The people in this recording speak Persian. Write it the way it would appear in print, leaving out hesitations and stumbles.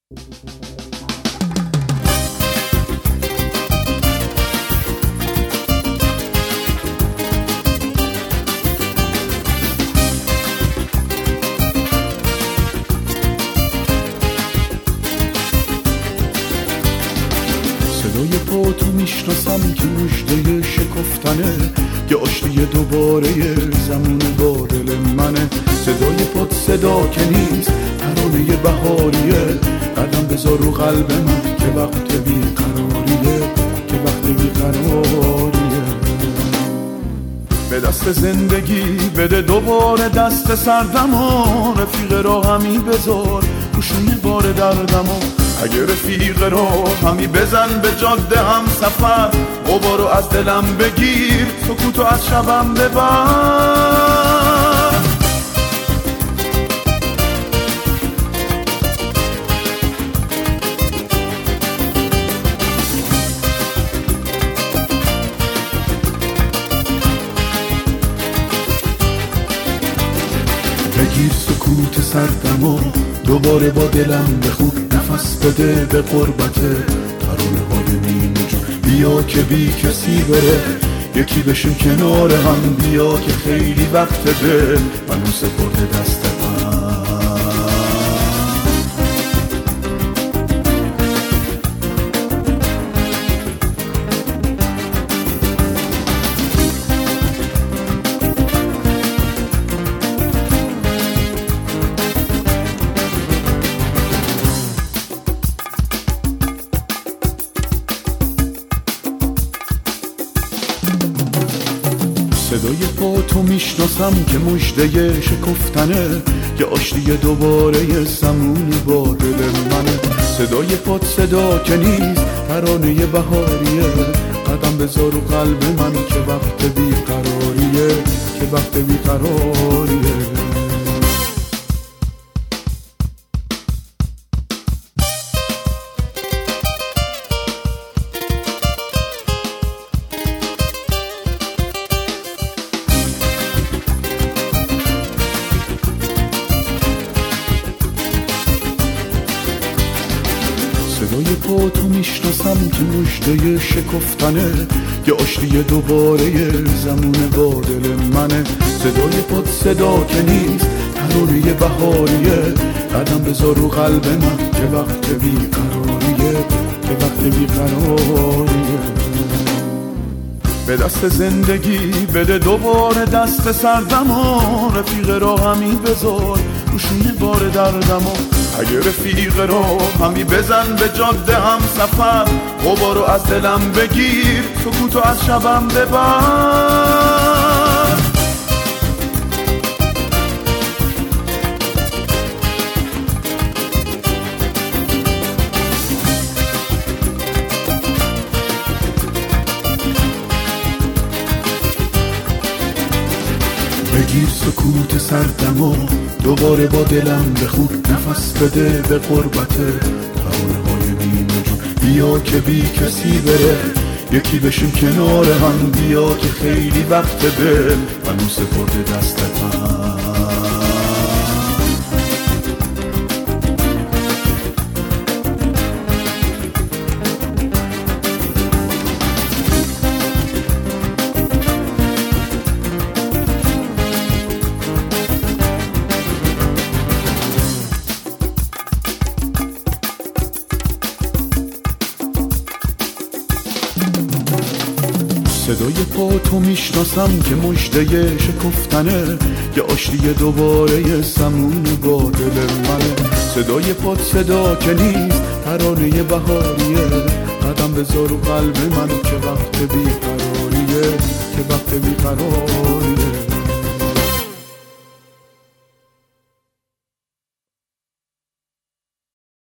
صدای پا تو میشناسم که مژده شکفتنه، که آشتی دوباره زمون با دل منه. صدای پات صدا که نیست، ترانه بهاریه. قدم بذار رو قلب من که وقت بیقراریه، که وقت بیقراریه. به دست زندگی بده دوباره دست سردمو، رفیق راهمی بذار گوشه بار دردمو. اگه رفیق راهمی بزن به جاده هم سفر، غبارو از دلم بگیر، سکوتو از شبم ببر. بگیر سکوت سردمو، دوباره با دلم بخون، نفس بده به قربته ترانه های نیمه جون. بیا که بی کسی بره، یکی بشیم کنار هم. بیا که خیلی وقت دل منو سپرده دست من. صدای پا تو میشناسم که مژده شکفتنه، که آشتی دوباره زمون با دل منه. صدای پات صدا که نیست، ترانه بهاریه. قدم بذار رو قلب من که وقت بیقراریه، که وقت بیقراریه. صدای پا تو میشناسم که مژده شکفتنه، که آشتی دوباره زمون با دل منه. صدای پات صدا که نیست، ترانه بهاریه. قدم بذار رو قلب من که وقت بیقراریه، که وقت بیقراریه. به دست زندگی بده دوباره دست سردمو، رفیق راهمی بذار گوشه بار دردمو. اگه رفیق راهمی بزن به جاده هم سفر، غبارو از دلم بگیر، سکوتو از شبم ببر. بگیر سکوت سردمو، دوباره با دلم بخون، نفس بده به قربته ترانه های نیمه جون. بیا که بی کسی بره، یکی بشیم کنار هم. بیا که خیلی وقت دل منو سپرده دست من. صدای پا تو میشناسم که مژده شکفتنه، که آشتی دوباره زمون با دل منه. صدای پات صدا که نیست، ترانه بهاریه. قدم بذار رو قلب من که وقت بیقراریه، که وقت بیقراریه.